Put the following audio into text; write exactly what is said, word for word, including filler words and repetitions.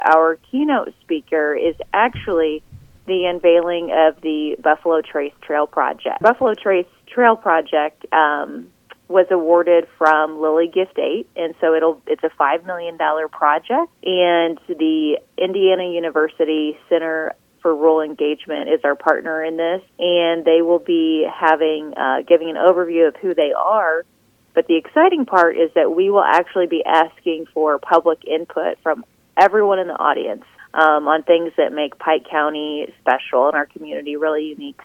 our keynote speaker is actually the unveiling of the Buffalo Trace Trail Project. Buffalo Trace Trail Project um, was awarded from Lilly Gift eight, and so it'll it's a five million dollars project, and the Indiana University Center for Rural Engagement is our partner in this, and they will be having uh, giving an overview of who they are. But the exciting part is that we will actually be asking for public input from everyone in the audience um, on things that make Pike County special and our community really unique.